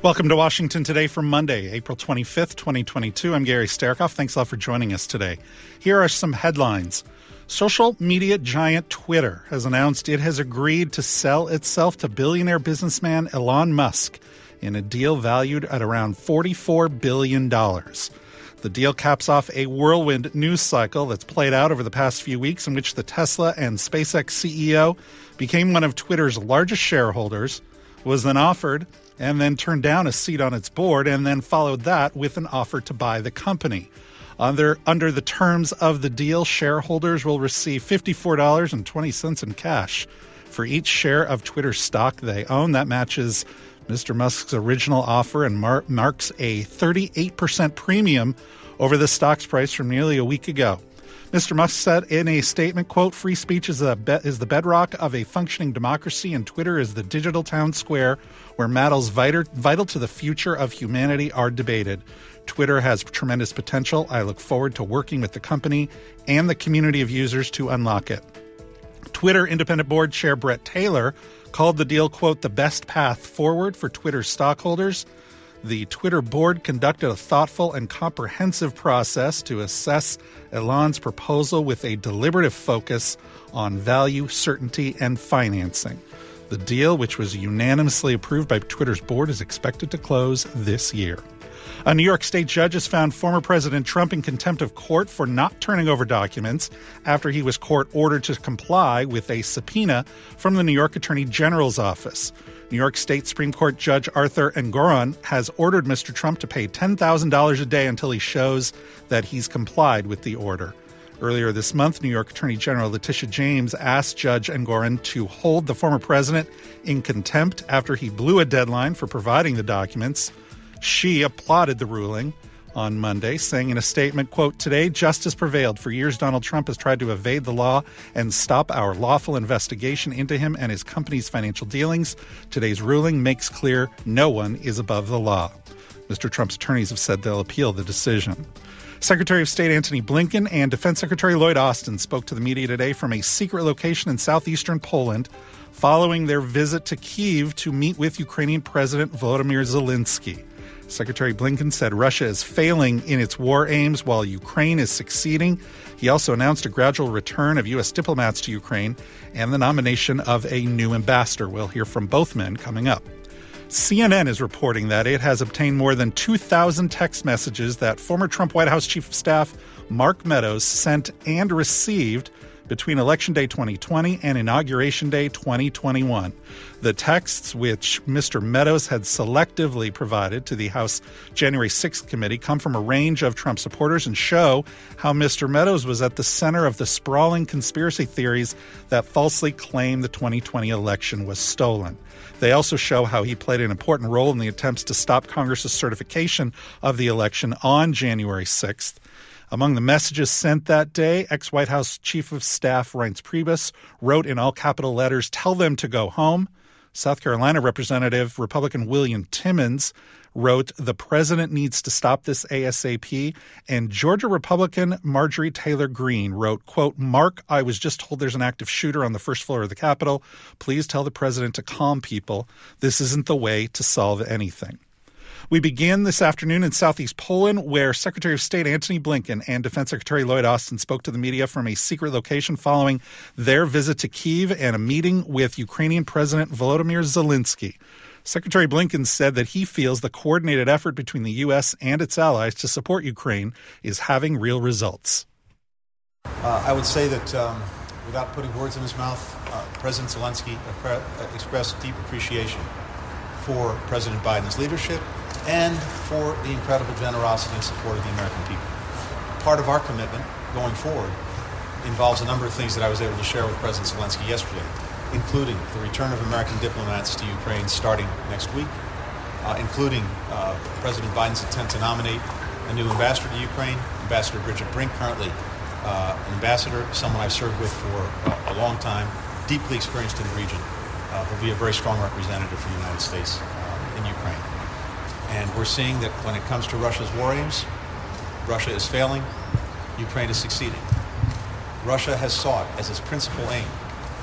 Welcome to Washington Today for Monday, April 25th, 2022. I'm Gary Sterkoff. Thanks a lot for joining us today. Here are some headlines. Social media giant Twitter has announced it has agreed to sell itself to billionaire businessman Elon Musk in a deal valued at around $44 billion. The deal caps off a whirlwind news cycle that's played out over the past few weeks in which the Tesla and SpaceX CEO became one of Twitter's largest shareholders, was then offered and then turned down a seat on its board, and then followed that with an offer to buy the company. Under the terms of the deal, shareholders will receive $54.20 in cash for each share of Twitter stock they own. That matches Mr. Musk's original offer and marks a 38% premium over the stock's price from nearly a week ago. Mr. Musk said in a statement, quote, "Free speech is the bedrock of a functioning democracy, and Twitter is the digital town square where matters vital to the future of humanity are debated. Twitter has tremendous potential. I look forward to working with the company and the community of users to unlock it." Twitter independent board chair Bret Taylor called the deal, quote, "the best path forward for Twitter stockholders." The Twitter board conducted a thoughtful and comprehensive process to assess Elon's proposal with a deliberative focus on value, certainty, and financing. The deal, which was unanimously approved by Twitter's board, is expected to close this year. A New York state judge has found former President Trump in contempt of court for not turning over documents after he was court-ordered to comply with a subpoena from the New York Attorney General's office. New York State Supreme Court Judge Arthur Engoron has ordered Mr. Trump to pay $10,000 a day until he shows that he's complied with the order. Earlier this month, New York Attorney General Letitia James asked Judge Engoron to hold the former president in contempt after he blew a deadline for providing the documents. She applauded the ruling on Monday, saying in a statement, quote, "Today, justice prevailed. For years, Donald Trump has tried to evade the law and stop our lawful investigation into him and his company's financial dealings. Today's ruling makes clear no one is above the law." Mr. Trump's attorneys have said they'll appeal the decision. Secretary of State Antony Blinken and Defense Secretary Lloyd Austin spoke to the media today from a secret location in southeastern Poland following their visit to Kyiv to meet with Ukrainian President Volodymyr Zelensky. Secretary Blinken said Russia is failing in its war aims while Ukraine is succeeding. He also announced a gradual return of U.S. diplomats to Ukraine and the nomination of a new ambassador. We'll hear from both men coming up. CNN is reporting that it has obtained more than 2,000 text messages that former Trump White House Chief of Staff Mark Meadows sent and received between Election Day 2020 and Inauguration Day 2021. The texts, which Mr. Meadows had selectively provided to the House January 6th committee, come from a range of Trump supporters and show how Mr. Meadows was at the center of the sprawling conspiracy theories that falsely claim the 2020 election was stolen. They also show how he played an important role in the attempts to stop Congress's certification of the election on January 6th. Among the messages sent that day, ex-White House Chief of Staff Reince Priebus wrote in all capital letters, "Tell them to go home." South Carolina Representative Republican William Timmons wrote, "The president needs to stop this ASAP." And Georgia Republican Marjorie Taylor Greene wrote, quote, "Mark, I was just told there's an active shooter on the first floor of the Capitol. Please tell the president to calm people. This isn't the way to solve anything." We begin this afternoon in southeast Poland, where Secretary of State Antony Blinken and Defense Secretary Lloyd Austin spoke to the media from a secret location following their visit to Kyiv and a meeting with Ukrainian President Volodymyr Zelensky. Secretary Blinken said that he feels the coordinated effort between the U.S. and its allies to support Ukraine is having real results. I would say that without putting words in his mouth, President Zelensky expressed deep appreciation for President Biden's leadership and for the incredible generosity and support of the American people. Part of our commitment going forward involves a number of things that I was able to share with President Zelensky yesterday, including the return of American diplomats to Ukraine starting next week, including President Biden's intent to nominate a new ambassador to Ukraine, Ambassador Bridget Brink, currently an ambassador, someone I've served with for a long time, deeply experienced in the region, will be a very strong representative for the United States in Ukraine. And we're seeing that when it comes to Russia's war aims, Russia is failing, Ukraine is succeeding. Russia has sought as its principal aim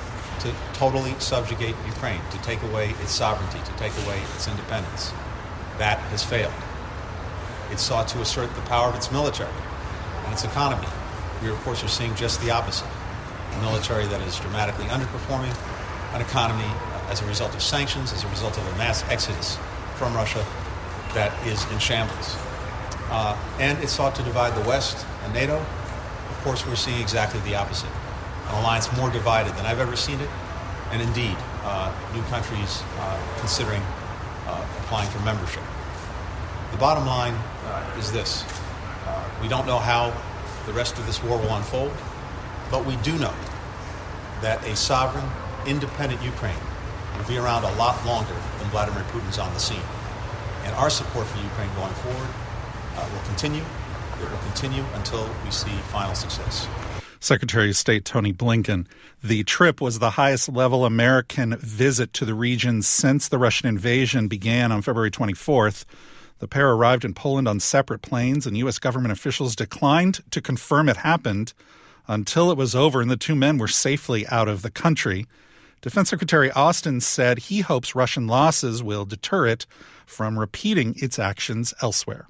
to totally subjugate Ukraine, to take away its sovereignty, to take away its independence. That has failed. It sought to assert the power of its military and its economy. We, of course, are seeing just the opposite. A military that is dramatically underperforming, an economy as a result of sanctions, as a result of a mass exodus from Russia that is in shambles. And it sought to divide the West and NATO. Of course, we're seeing exactly the opposite. An alliance more divided than I've ever seen it, and indeed, new countries considering applying for membership. The bottom line is this. We don't know how the rest of this war will unfold, but we do know that a sovereign, independent Ukraine will be around a lot longer than Vladimir Putin's on the scene. And our support for Ukraine going forward will continue. It will continue until we see final success. Secretary of State Tony Blinken. The trip was the highest level American visit to the region since the Russian invasion began on February 24th. The pair arrived in Poland on separate planes, and U.S. government officials declined to confirm it happened until it was over and the two men were safely out of the country. Defense Secretary Austin said he hopes Russian losses will deter it from repeating its actions elsewhere.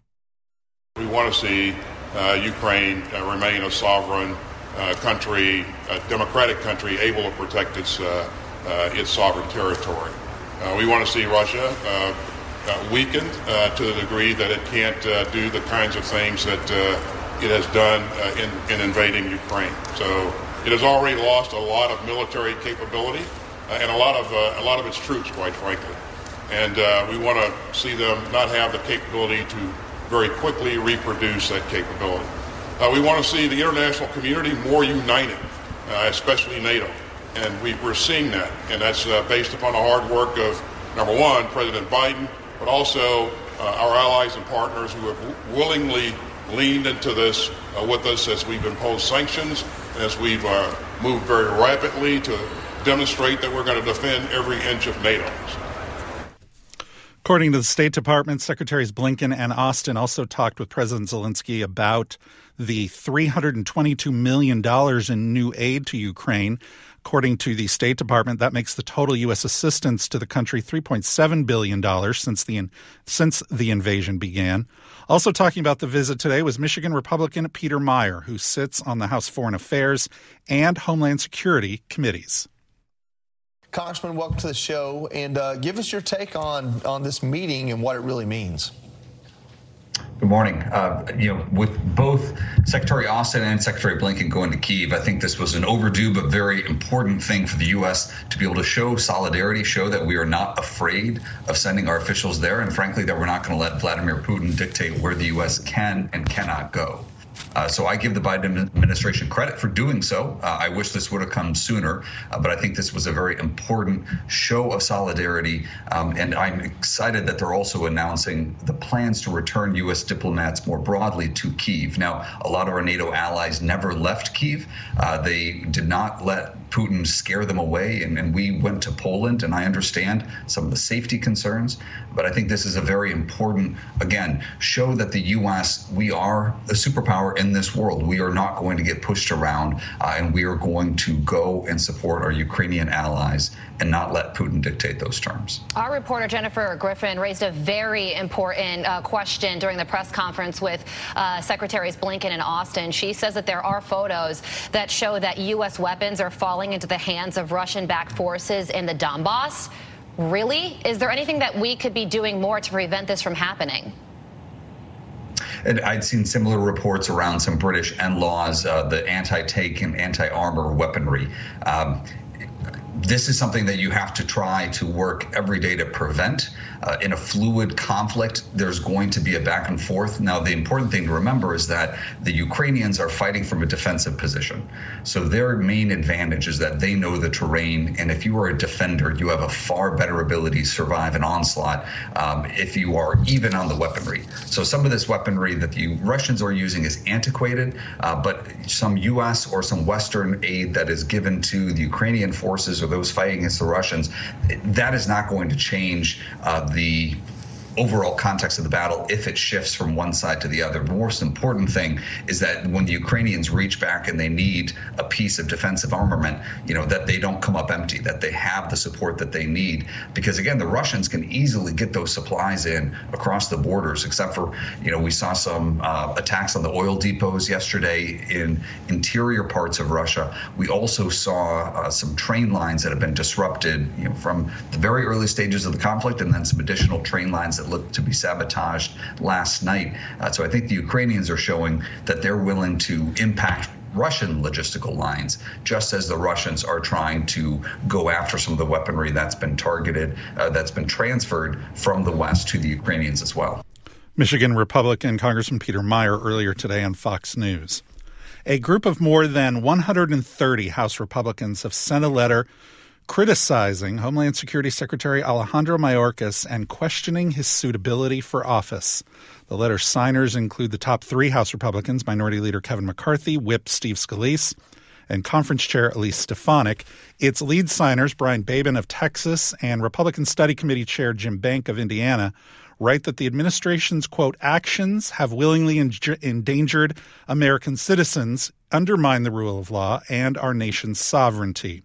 We want to see Ukraine remain a sovereign country, a democratic country, able to protect its sovereign territory. We want to see Russia weakened to the degree that it can't do the kinds of things that it has done in invading Ukraine. So it has already lost a lot of military capability and a lot of its troops, quite frankly. And we want to see them not have the capability to very quickly reproduce that capability. We want to see the international community more united, especially NATO. And we're seeing that. And that's based upon the hard work of, number one, President Biden, but also our allies and partners who have willingly leaned into this with us as we've imposed sanctions, as we've moved very rapidly to demonstrate that we're going to defend every inch of NATO. According to the State Department, Secretaries Blinken and Austin also talked with President Zelensky about the $322 million in new aid to Ukraine. According to the State Department, that makes the total U.S. assistance to the country $3.7 billion since the invasion began. Also talking about the visit today was Michigan Republican Peter Meijer, who sits on the House Foreign Affairs and Homeland Security committees. Congressman, welcome to the show, and give us your take on this meeting and what it really means. Good morning. With both Secretary Austin and Secretary Blinken going to Kyiv, I think this was an overdue but very important thing for the U.S. to be able to show solidarity, show that we are not afraid of sending our officials there, and frankly, that we're not going to let Vladimir Putin dictate where the U.S. can and cannot go. So I give the Biden administration credit for doing so. I wish this would have come sooner, but I think this was a very important show of solidarity. And I'm excited that they're also announcing the plans to return U.S. diplomats more broadly to Kyiv. Now, a lot of our NATO allies never left Kyiv. They did not let Putin scare them away, and we went to Poland, and I understand some of the safety concerns, but I think this is a very important, again, show that the U.S., we are a superpower in this world. We are not going to get pushed around, and we are going to go and support our Ukrainian allies and not let Putin dictate those terms. Our reporter Jennifer Griffin raised a very important question during the press conference with Secretaries Blinken and Austin. She says that there are photos that show that U.S. weapons are falling into the hands of Russian-backed forces in the Donbass. Really? Is there anything that we could be doing more to prevent this from happening? And I'd seen similar reports around some British NLAWs, the anti-tank and anti-armor weaponry. This is something that you have to try to work every day to prevent. In a fluid conflict, there's going to be a back and forth. Now, the important thing to remember is that the Ukrainians are fighting from a defensive position. So their main advantage is that they know the terrain. And if you are a defender, you have a far better ability to survive an onslaught if you are even on the weaponry. So some of this weaponry that the Russians are using is antiquated, but some U.S. or some Western aid that is given to the Ukrainian forces or those fighting against the Russians, that is not going to change the overall context of the battle if it shifts from one side to the other. The most important thing is that when the Ukrainians reach back and they need a piece of defensive armament, that they don't come up empty, that they have the support that they need. Because again, the Russians can easily get those supplies in across the borders, except for, we saw some attacks on the oil depots yesterday in interior parts of Russia. We also saw some train lines that have been disrupted, from the very early stages of the conflict, and then some additional train lines that looked to be sabotaged last night. So I think the Ukrainians are showing that they're willing to impact Russian logistical lines, just as the Russians are trying to go after some of the weaponry that's been targeted, that's been transferred from the West to the Ukrainians as well. Michigan Republican Congressman Peter Meijer earlier today on Fox News. A group of more than 130 House Republicans have sent a letter criticizing Homeland Security Secretary Alejandro Mayorkas and questioning his suitability for office. The letter's signers include the top three House Republicans, Minority Leader Kevin McCarthy, Whip Steve Scalise, and Conference Chair Elise Stefanik. Its lead signers, Brian Babin of Texas and Republican Study Committee Chair Jim Bank of Indiana, write that the administration's, quote, actions have willingly endangered American citizens, undermine the rule of law, and our nation's sovereignty.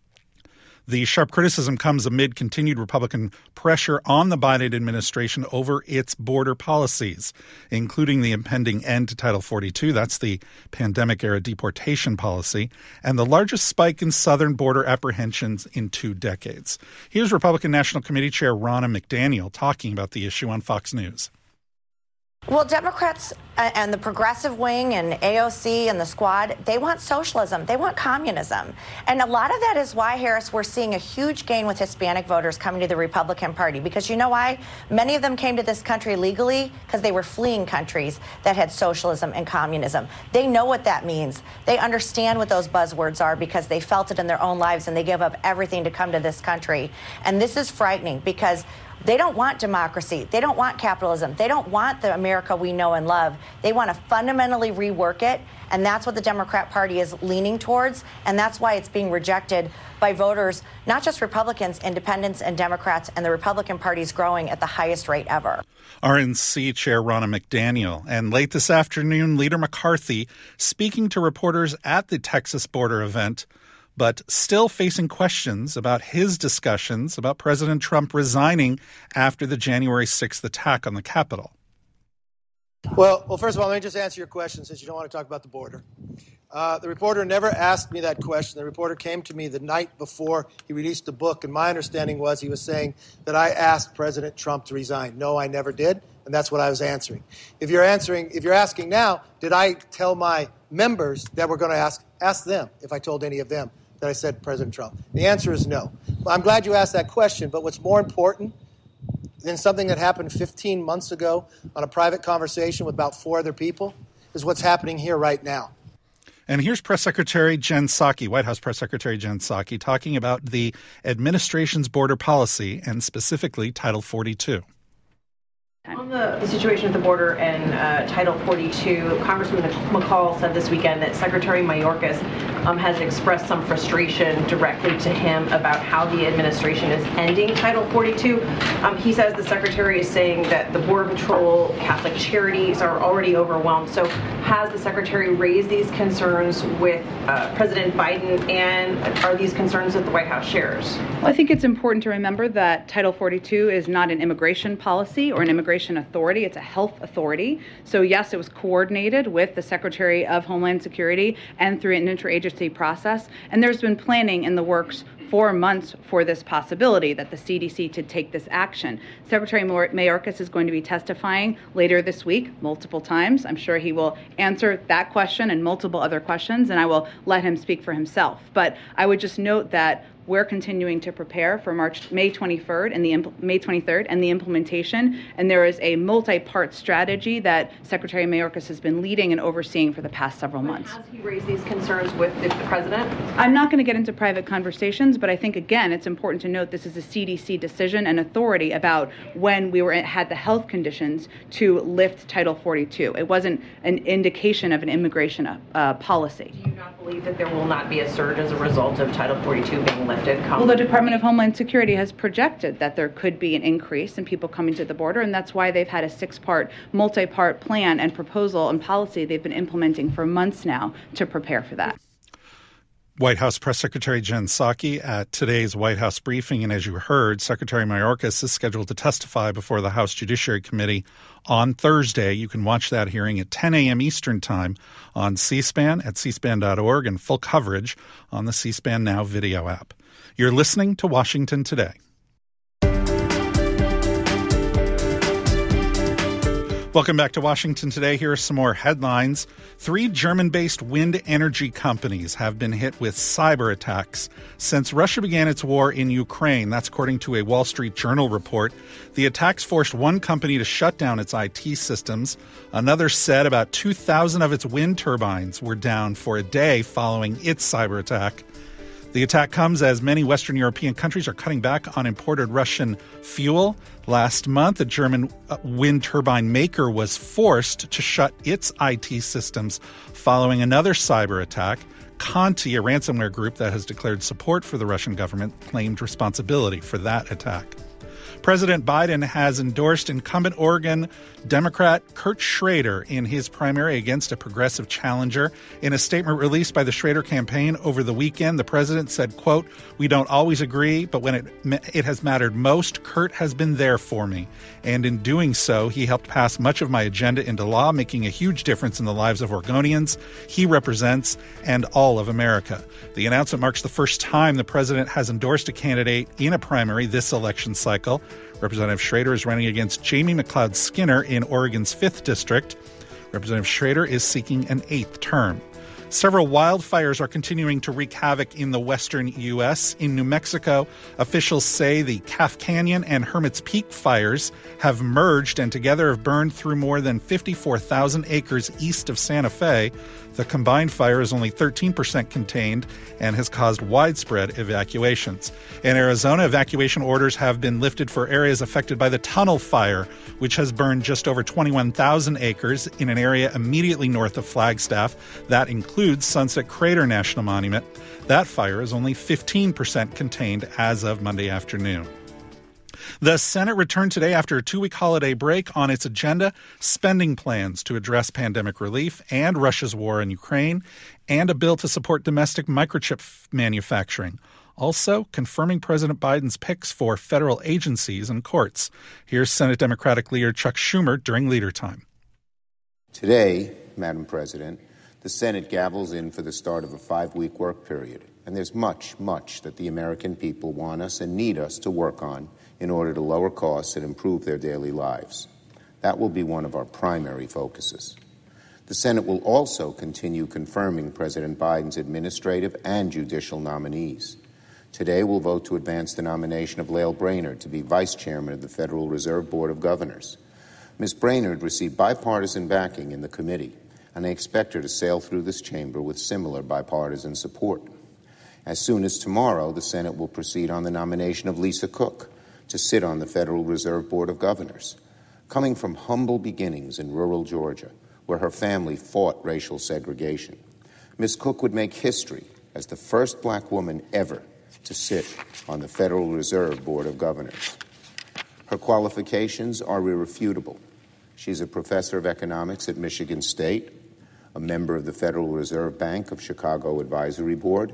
The sharp criticism comes amid continued Republican pressure on the Biden administration over its border policies, including the impending end to Title 42, that's the pandemic-era deportation policy, and the largest spike in southern border apprehensions in 2 decades. Here's Republican National Committee Chair Ronna McDaniel talking about the issue on Fox News. Well, Democrats and the progressive wing and AOC and the squad, they want socialism. They want communism. And a lot of that is why, Harris, we're seeing a huge gain with Hispanic voters coming to the Republican Party. Because you know why? Many of them came to this country legally because they were fleeing countries that had socialism and communism. They know what that means. They understand what those buzzwords are because they felt it in their own lives, and they give up everything to come to this country. And this is frightening because they don't want democracy. They don't want capitalism. They don't want the America we know and love. They want to fundamentally rework it, and that's what the Democrat Party is leaning towards, and that's why it's being rejected by voters, not just Republicans, independents, and Democrats, and the Republican Party is growing at the highest rate ever. RNC Chair Ronna McDaniel. And late this afternoon, Leader McCarthy speaking to reporters at the Texas border event, but still facing questions about his discussions about President Trump resigning after the January 6th attack on the Capitol. Well, first of all, let me just answer your question since you don't want to talk about the border. The reporter never asked me that question. The reporter came to me the night before he released the book, and my understanding was he was saying that I asked President Trump to resign. No, I never did, and that's what I was answering. If you're asking now, did I tell my members that we're going to ask them if I told any of them that I said President Trump? The answer is no. Well, I'm glad you asked that question, but what's more important than something that happened 15 months ago on a private conversation with about 4 other people is what's happening here right now. And here's Press Secretary Jen Psaki, White House Press Secretary Jen Psaki, talking about the administration's border policy and specifically Title 42. On the situation at the border and Title 42, Congressman McCall said this weekend that Secretary Mayorkas has expressed some frustration directly to him about how the administration is ending Title 42. He says the Secretary is saying that the Border Patrol, Catholic Charities are already overwhelmed. So has the Secretary raised these concerns with President Biden, and are these concerns that the White House shares? Well, I think it's important to remember that Title 42 is not an immigration policy or an immigration authority. It's a health authority. So yes, it was coordinated with the Secretary of Homeland Security and through an interagency process. And there's been planning in the works for months for this possibility that the CDC to take this action. Secretary Mayorkas is going to be testifying later this week multiple times. I'm sure he will answer that question and multiple other questions, and I will let him speak for himself. But I would just note that we're continuing to prepare for May 23rd and the implementation, and there is a multi-part strategy that Secretary Mayorkas has been leading and overseeing for the past several months. Has he raised these concerns with the president? I'm not going to get into private conversations, but I think, again, it's important to note this is a CDC decision and authority about when we had the health conditions to lift Title 42. It wasn't an indication of an immigration policy. Do you not believe that there will not be a surge as a result of Title 42 being lifted? Well, the Department of Homeland Security has projected that there could be an increase in people coming to the border, and that's why they've had a multi-part plan and proposal and policy they've been implementing for months now to prepare for that. White House Press Secretary Jen Psaki at today's White House briefing. And as you heard, Secretary Mayorkas is scheduled to testify before the House Judiciary Committee on Thursday. You can watch that hearing at 10 a.m. Eastern Time on C-SPAN at cspan.org and full coverage on the C-SPAN Now video app. You're listening to Washington Today. Welcome back to Washington Today. Here are some more headlines. 3 German-based wind energy companies have been hit with cyber attacks since Russia began its war in Ukraine. That's according to a Wall Street Journal report. The attacks forced one company to shut down its IT systems. Another said about 2,000 of its wind turbines were down for a day following its cyber attack. The attack comes as many Western European countries are cutting back on imported Russian fuel. Last month, a German wind turbine maker was forced to shut its IT systems following another cyber attack. Conti, a ransomware group that has declared support for the Russian government, claimed responsibility for that attack. President Biden has endorsed incumbent Oregon Democrat Kurt Schrader in his primary against a progressive challenger. In a statement released by the Schrader campaign over the weekend, the president said, quote, "We don't always agree, but when it has mattered most, Kurt has been there for me. And in doing so, he helped pass much of my agenda into law, making a huge difference in the lives of Oregonians he represents and all of America." The announcement marks the first time the president has endorsed a candidate in a primary this election cycle. Representative Schrader is running against Jamie McLeod Skinner in Oregon's 5th District. Representative Schrader is seeking an 8th term. Several wildfires are continuing to wreak havoc in the western U.S. In New Mexico, officials say the Calf Canyon and Hermit's Peak fires have merged and together have burned through more than 54,000 acres east of Santa Fe. The combined fire is only 13% contained and has caused widespread evacuations. In Arizona, evacuation orders have been lifted for areas affected by the Tunnel Fire, which has burned just over 21,000 acres in an area immediately north of Flagstaff. That includes Sunset Crater National Monument. That fire is only 15% contained as of Monday afternoon. The Senate returned today after a 2-week holiday break. On its agenda, spending plans to address pandemic relief and Russia's war in Ukraine, and a bill to support domestic microchip manufacturing. Also, confirming President Biden's picks for federal agencies and courts. Here's Senate Democratic leader Chuck Schumer during Leader Time. Today, Madam President, the Senate gavels in for the start of a 5-week work period. And there's much that the American people want us and need us to work on in order to lower costs and improve their daily lives. That will be one of our primary focuses. The Senate will also continue confirming President Biden's administrative and judicial nominees. Today, we'll vote to advance the nomination of Lael Brainerd to be Vice Chairman of the Federal Reserve Board of Governors. Ms. Brainerd received bipartisan backing in the committee, and I expect her to sail through this chamber with similar bipartisan support. As soon as tomorrow, the Senate will proceed on the nomination of Lisa Cook to sit on the Federal Reserve Board of Governors. Coming from humble beginnings in rural Georgia, where her family fought racial segregation, Ms. Cook would make history as the first black woman ever to sit on the Federal Reserve Board of Governors. Her qualifications are irrefutable. She's a professor of economics at Michigan State, a member of the Federal Reserve Bank of Chicago Advisory Board,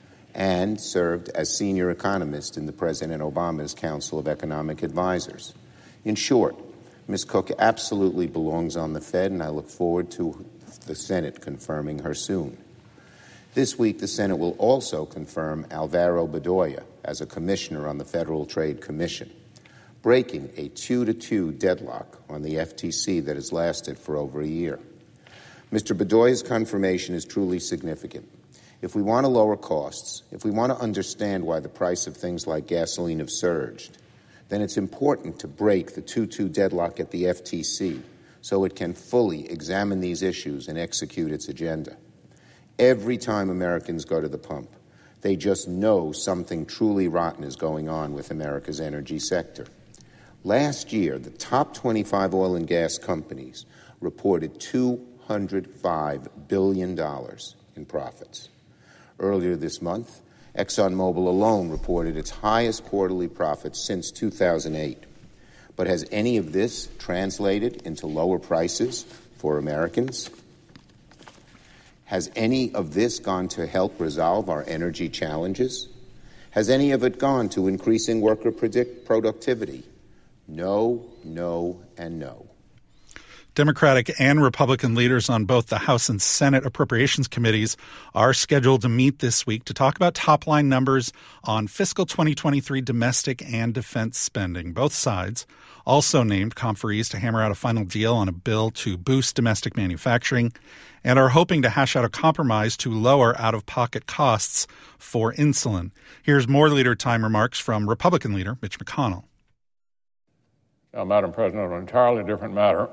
and served as senior economist in the President Obama's Council of Economic Advisors. In short, Ms. Cook absolutely belongs on the Fed, and I look forward to the Senate confirming her soon. This week, the Senate will also confirm Alvaro Bedoya as a commissioner on the Federal Trade Commission, breaking a 2-2 deadlock on the FTC that has lasted for over a year. Mr. Bedoya's confirmation is truly significant. If we want to lower costs, if we want to understand why the price of things like gasoline have surged, then it's important to break the 2-2 deadlock at the FTC so it can fully examine these issues and execute its agenda. Every time Americans go to the pump, They just know something truly rotten is going on with America's energy sector. Last year, the top 25 oil and gas companies reported $205 billion in profits. Earlier this month, ExxonMobil alone reported its highest quarterly profits since 2008. But has any of this translated into lower prices for Americans? Has any of this gone to help resolve our energy challenges? Has any of it gone to increasing worker productivity? No, no, and no. Democratic and Republican leaders on both the House and Senate Appropriations Committees are scheduled to meet this week to talk about top-line numbers on fiscal 2023 domestic and defense spending. Both sides also named conferees to hammer out a final deal on a bill to boost domestic manufacturing and are hoping to hash out a compromise to lower out-of-pocket costs for insulin. Here's more Leader Time remarks from Republican leader Mitch McConnell. Now, Madam President, on an entirely different matter,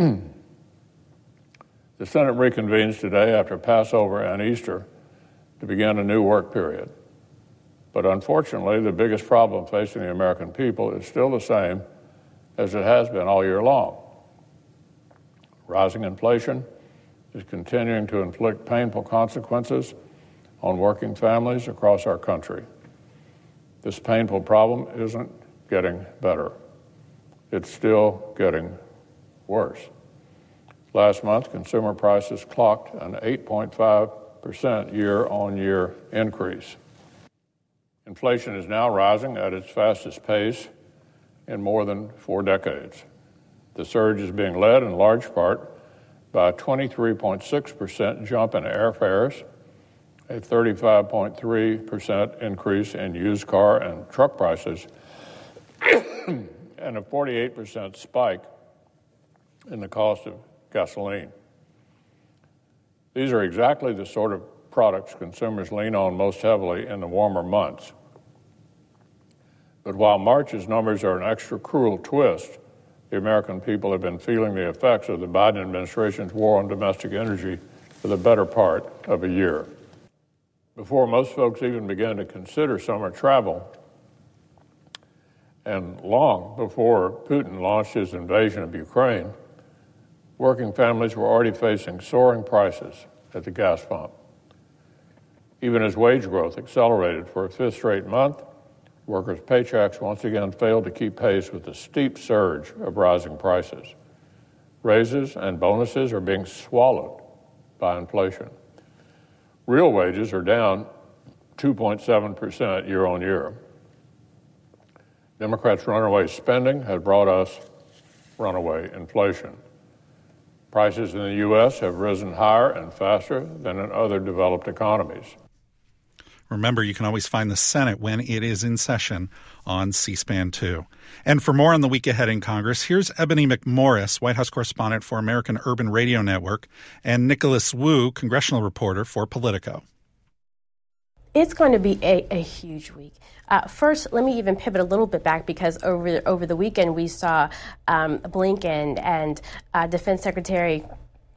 the Senate reconvenes today after Passover and Easter to begin a new work period. But unfortunately, the biggest problem facing the American people is still the same as it has been all year long. Rising inflation is continuing to inflict painful consequences on working families across our country. This painful problem isn't getting better. It's still getting worse. Last month, consumer prices clocked an 8.5% year-on-year increase. Inflation is now rising at its fastest pace in more than 4 decades. The surge is being led in large part by a 23.6% jump in airfares, a 35.3% increase in used car and truck prices, and a 48% spike in the cost of gasoline. These are exactly the sort of products consumers lean on most heavily in the warmer months. But while March's numbers are an extra cruel twist, the American people have been feeling the effects of the Biden administration's war on domestic energy for the better part of a year. Before most folks even began to consider summer travel, and long before Putin launched his invasion of Ukraine, working families were already facing soaring prices at the gas pump. Even as wage growth accelerated for a 5th straight month, workers' paychecks once again failed to keep pace with the steep surge of rising prices. Raises and bonuses are being swallowed by inflation. Real wages are down 2.7% year on year. Democrats' runaway spending has brought us runaway inflation. Prices in the U.S. have risen higher and faster than in other developed economies. Remember, you can always find the Senate when it is in session on C-SPAN 2. And for more on the week ahead in Congress, here's Ebony McMorris, White House correspondent for American Urban Radio Network, and Nicholas Wu, congressional reporter for Politico. It's going to be a huge week. First, let me even pivot a little bit back because over the weekend we saw Blinken and Defense Secretary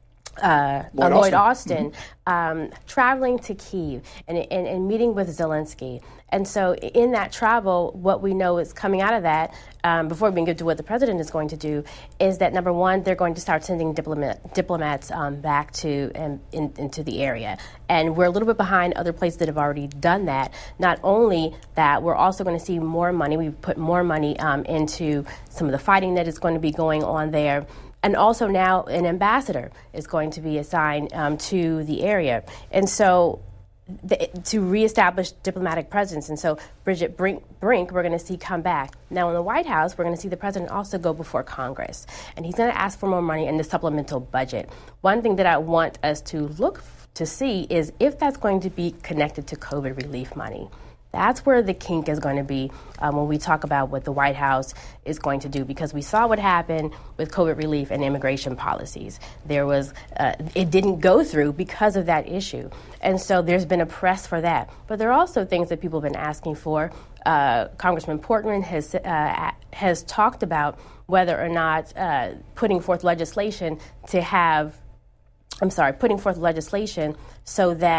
Lloyd Austin traveling to Kyiv and meeting with Zelensky. And so in that travel, what we know is coming out of that, before we can get to what the president is going to do, is that, number one, they're going to start sending diplomats back to into the area. And we're a little bit behind other places that have already done that. Not only that, we're also going to see more money. We've put more money into some of the fighting that is going to be going on there. And also now an ambassador is going to be assigned to the area. And so to reestablish diplomatic presence. And so Bridget Brink, we're going to see come back. Now in the White House, we're going to see the president also go before Congress. And he's going to ask for more money in the supplemental budget. One thing that I want us to look to see is if that's going to be connected to COVID relief money. That's where the kink is going to be when we talk about what the White House is going to do, because we saw what happened with COVID relief and immigration policies. There was, it didn't go through because of that issue. And so there's been a press for that. But there are also things that people have been asking for. Congressman Portman has talked about whether or not putting forth legislation so that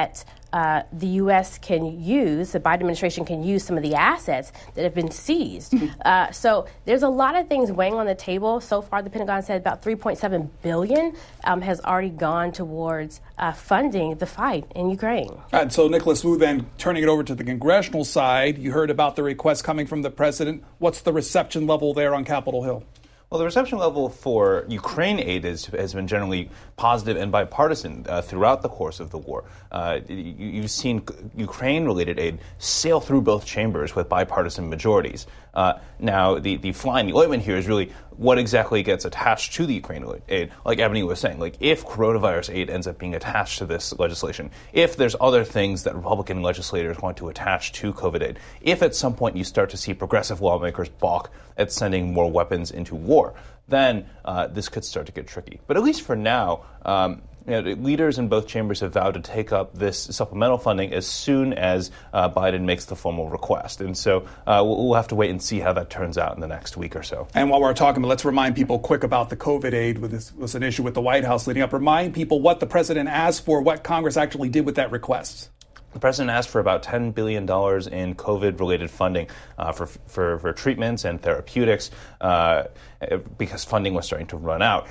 the U.S. can use, the Biden administration can use some of the assets that have been seized. So there's a lot of things weighing on the table. So far, the Pentagon said about $3.7 billion has already gone towards funding the fight in Ukraine. And so, Nicholas Wu, then turning it over to the congressional side, you heard about the request coming from the president. What's the reception level there on Capitol Hill? Well, the reception level for Ukraine aid has been generally positive and bipartisan throughout the course of the war. You've seen Ukraine-related aid sail through both chambers with bipartisan majorities. Now, the fly in the ointment here is really what exactly gets attached to the Ukraine aid. Like Ebony was saying, like if coronavirus aid ends up being attached to this legislation, if there's other things that Republican legislators want to attach to COVID aid, if at some point you start to see progressive lawmakers balk at sending more weapons into war, then this could start to get tricky. But at least for now, leaders in both chambers have vowed to take up this supplemental funding as soon as Biden makes the formal request. And so we'll have to wait and see how that turns out in the next week or so. And while we're talking, let's remind people quick about the COVID aid. This was an issue with the White House leading up. Remind people what the president asked for, what Congress actually did with that request. The president asked for about $10 billion in COVID-related funding for treatments and therapeutics because funding was starting to run out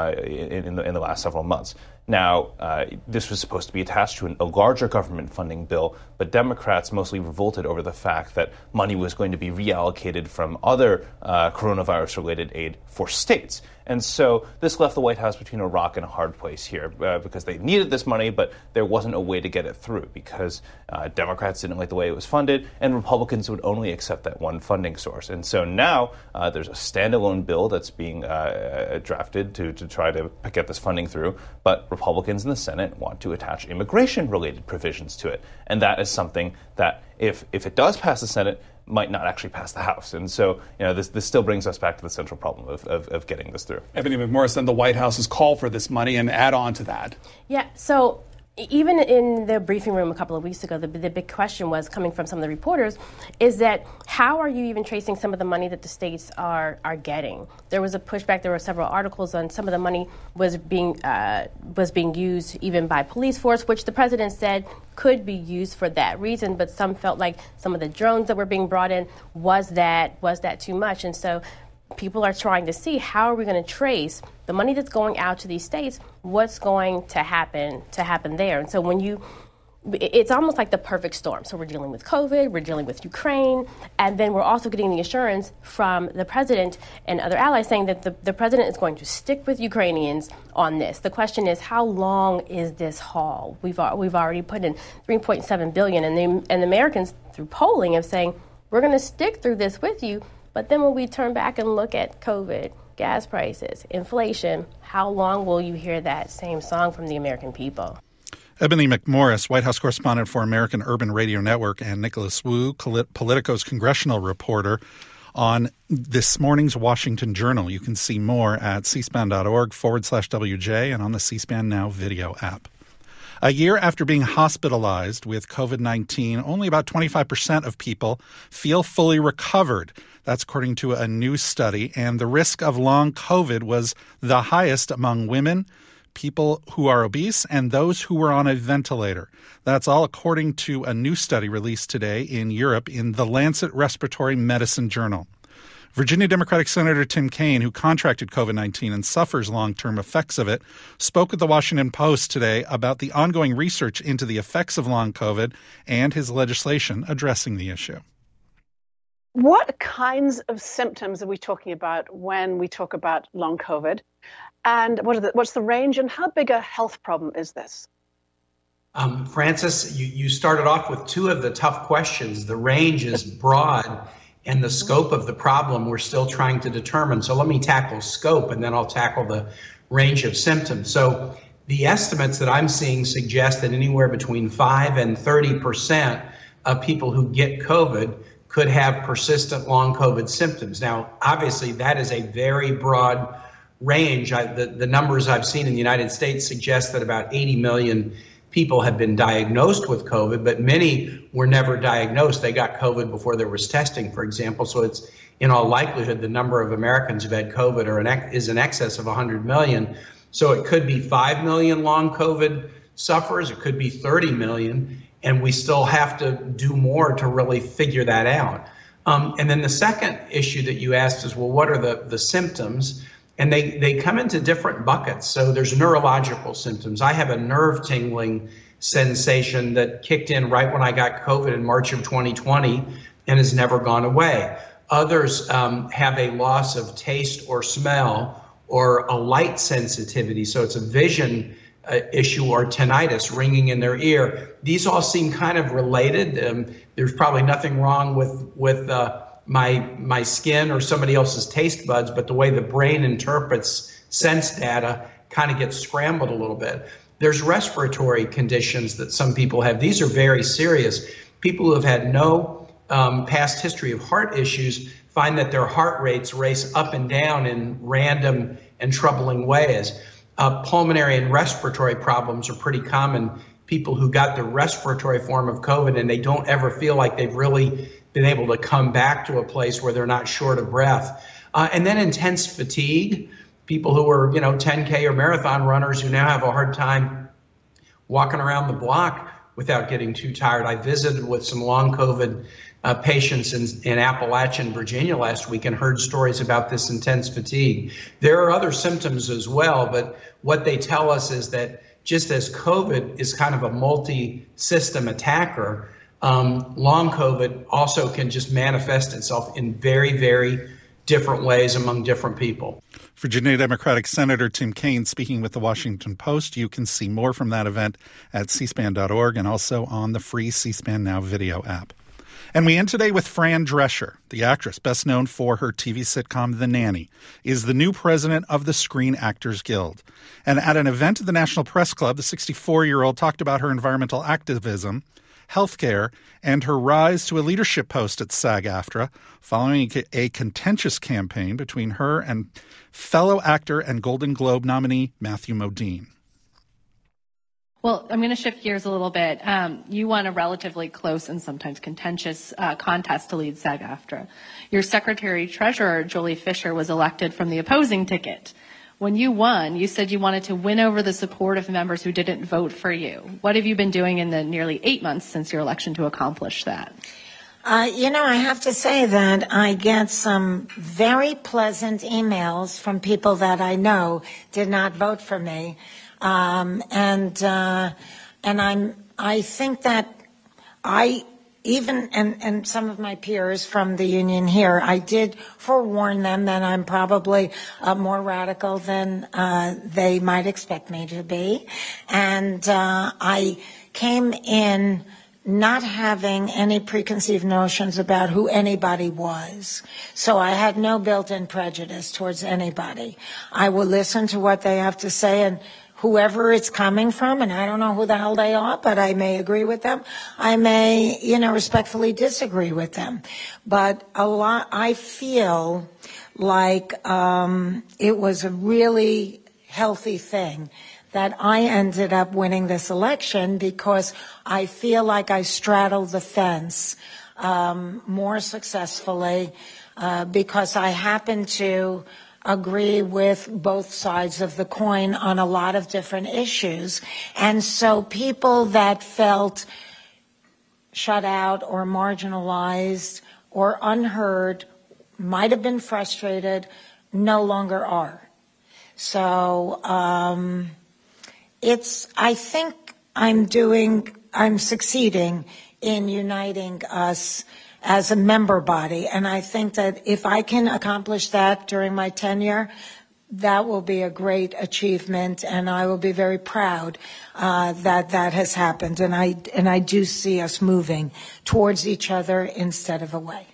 in the last several months. Now, this was supposed to be attached to a larger government funding bill, but Democrats mostly revolted over the fact that money was going to be reallocated from other coronavirus-related aid for states. And so this left the White House between a rock and a hard place here because they needed this money, but there wasn't a way to get it through because Democrats didn't like the way it was funded, and Republicans would only accept that one funding source. And so now there's a standalone bill that's being drafted to try to get this funding through, but Republicans in the Senate want to attach immigration-related provisions to it. And that is something that, if it does pass the Senate, might not actually pass the House. And so, this still brings us back to the central problem of getting this through. Ebony McMorris, then the White House's call for this money and add on to that. Yeah, so even in the briefing room a couple of weeks ago, the big question was coming from some of the reporters is that how are you even tracing some of the money that the states are getting? There was a pushback. There were several articles on some of the money was being used even by police force, which the president said could be used for that reason. But some felt like some of the drones that were being brought in was that too much, and so people are trying to see how are we going to trace the money that's going out to these states, what's going to happen there. And so it's almost like the perfect storm. So we're dealing with COVID, we're dealing with Ukraine, and then we're also getting the assurance from the president and other allies saying that the president is going to stick with Ukrainians on this. The question is, how long is this haul? We've already put in $3.7 billion, and the Americans, through polling, have saying, we're going to stick through this with you. But then when we turn back and look at COVID, gas prices, inflation, how long will you hear that same song from the American people? Ebony McMorris, White House correspondent for American Urban Radio Network, and Nicholas Wu, Politico's congressional reporter, on this morning's Washington Journal. You can see more at cspan.org/WJ and on the C-SPAN Now video app. A year after being hospitalized with COVID-19, only about 25% of people feel fully recovered. That's according to a new study. And the risk of long COVID was the highest among women, people who are obese, and those who were on a ventilator. That's all according to a new study released today in Europe in the Lancet Respiratory Medicine Journal. Virginia Democratic Senator Tim Kaine, who contracted COVID-19 and suffers long-term effects of it, spoke with the Washington Post today about the ongoing research into the effects of long COVID and his legislation addressing the issue. What kinds of symptoms are we talking about when we talk about long COVID? And what's the range, and how big a health problem is this? Frances, you started off with two of the tough questions. The range is broad, and the scope of the problem we're still trying to determine. So let me tackle scope, and then I'll tackle the range of symptoms. So the estimates that I'm seeing suggest that anywhere between 5 and 30% of people who get COVID could have persistent long COVID symptoms. Now, obviously, that is a very broad range. The numbers I've seen in the United States suggest that about 80 million people have been diagnosed with COVID, but many were never diagnosed. They got COVID before there was testing, for example. So it's in all likelihood the number of Americans who've had COVID is in excess of 100 million. So it could be 5 million long COVID sufferers. It could be 30 million. and we still have to do more to really figure that out. And then the second issue that you asked is, well, what are the symptoms? And they come into different buckets. So there's neurological symptoms. I have a nerve tingling sensation that kicked in right when I got COVID in March of 2020 and has never gone away. Others have a loss of taste or smell or a light sensitivity. So it's a vision issue or tinnitus, ringing in their ear. These all seem kind of related. There's probably nothing wrong with my skin or somebody else's taste buds, but the way the brain interprets sense data kind of gets scrambled a little bit. There's respiratory conditions that some people have. These are very serious. People who have had no past history of heart issues find that their heart rates race up and down in random and troubling ways. Pulmonary and respiratory problems are pretty common. People who got the respiratory form of COVID and they don't ever feel like they've really been able to come back to a place where they're not short of breath. And then intense fatigue. People who are, 10K or marathon runners who now have a hard time walking around the block without getting too tired. I visited with some long COVID patients in Appalachian, Virginia last week and heard stories about this intense fatigue. There are other symptoms as well, but what they tell us is that just as COVID is kind of a multi-system attacker, long COVID also can just manifest itself in very, very different ways among different people. Virginia Democratic Senator Tim Kaine speaking with the Washington Post. You can see more from that event at cspan.org and also on the free C-SPAN Now video app. And we end today with Fran Drescher, the actress best known for her TV sitcom The Nanny, is the new president of the Screen Actors Guild. And at an event at the National Press Club, the 64-year-old talked about her environmental activism, healthcare, and her rise to a leadership post at SAG-AFTRA following a contentious campaign between her and fellow actor and Golden Globe nominee Matthew Modine. Well, I'm going to shift gears a little bit. You won a relatively close and sometimes contentious contest to lead SAG-AFTRA. Your secretary-treasurer, Jolie Fisher, was elected from the opposing ticket. When you won, you said you wanted to win over the support of members who didn't vote for you. What have you been doing in the nearly 8 months since your election to accomplish that? I have to say that I get some very pleasant emails from people that I know did not vote for me. I think that and some of my peers from the union here, I did forewarn them that I'm probably more radical than they might expect me to be. And I came in not having any preconceived notions about who anybody was. So I had no built-in prejudice towards anybody. I will listen to what they have to say, and whoever it's coming from, and I don't know who the hell they are, but I may agree with them. I may, respectfully disagree with them. But I feel like it was a really healthy thing that I ended up winning this election, because I feel like I straddled the fence more successfully because I happen to agree with both sides of the coin on a lot of different issues. And so people that felt shut out or marginalized or unheard, might have been frustrated, no longer are. So I think I'm succeeding in uniting us as a member body. And I think that if I can accomplish that during my tenure, that will be a great achievement, and I will be very proud that has happened. And I do see us moving towards each other instead of away.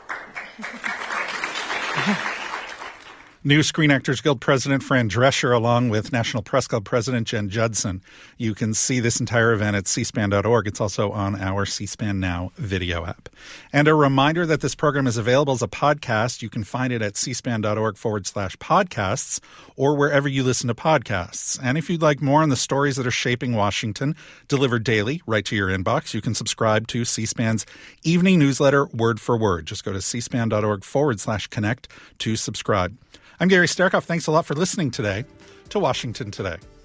New Screen Actors Guild President Fran Drescher, along with National Press Club President Jen Judson. You can see this entire event at cspan.org. It's also on our C-SPAN Now video app. And a reminder that this program is available as a podcast. You can find it at cspan.org/podcasts or wherever you listen to podcasts. And if you'd like more on the stories that are shaping Washington, delivered daily right to your inbox, you can subscribe to C-SPAN's evening newsletter, Word for Word. Just go to cspan.org/connect to subscribe. I'm Gary Sterkoff. Thanks a lot for listening today to Washington Today.